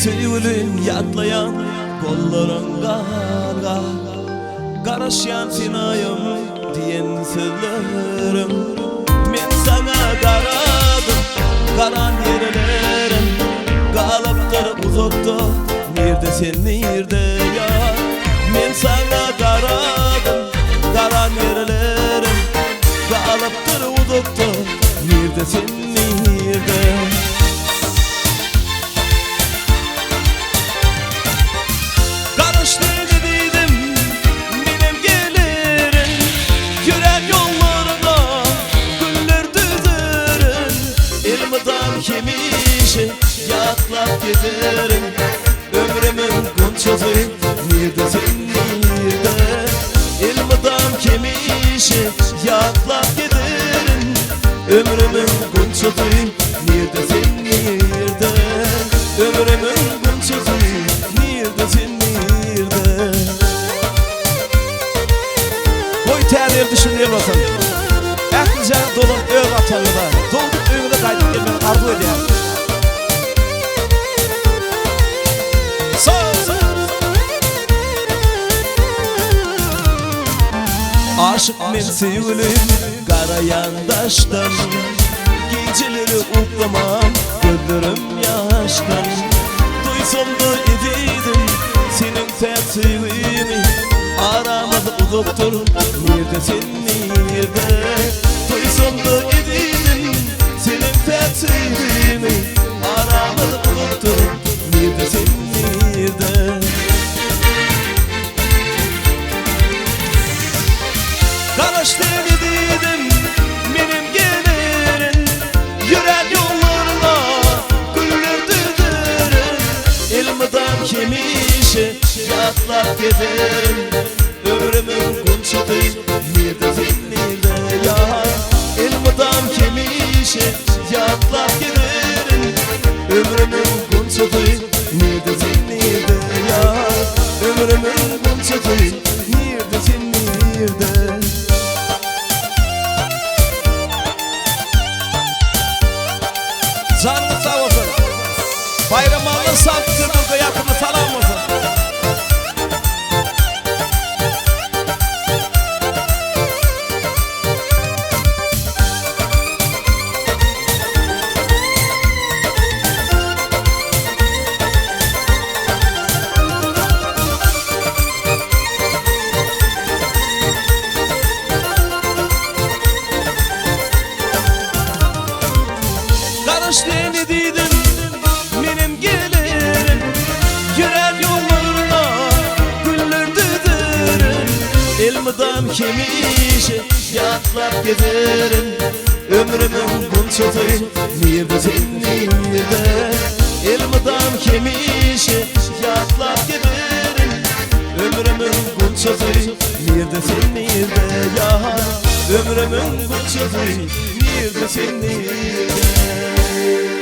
sevgilim yatlayan kollarınga Karaşyan sinayım diyen sözlerim Men sana karadım karan yerlerim Kalıptır uzakta nerede sen nerede ya Men sana karadım karan yerlerim Kalıptır uzakta nerede sen nerede Kemişi yatlap giderim Ömrümün gonçası nerede sen nerede Elmadan kemişi yatlap giderim Ömrümün gonçası nerede sen nerede Ömrümün gonçası nerede sen nerede Koy terler düşünmeye basan Aklıca dolun öğ atanıda Dolduk öğüne kaydık gelmeyi arzu ediyor Aşık men sevgilim kara yandaştan Geceleri uklamam gözlerim yaştan Duysam da edeydim senin tertibini Aramada uzaktur nerede sen nerede Duysam da edeydim senin tertibini Aramada uzaktur nerede sen nerede Karaş dedim benim gelirin Yürek yollarına güller düdürün Elmadan kemişi yatlap giderim Ömrümün gonçası nerede sen nerede ya Elmadan kemişi yatlap giderim Ömrümün gonçası nerede sen nerede ya Ömrümün gonçası nerede sen nerede Canlı sağ olsun. Bayramağının saptırdığı yakını salam olsun. Ne dedim benim gelirim Yürek yollarına güller düdürün Elmadan kemişi yatlap giderim Ömrümün gonçası nerede sen nerede Elmadan kemişi yatlap giderim Ömrümün gonçası nerede sen nerede ya Ömrümün gonçası nerede sen nerede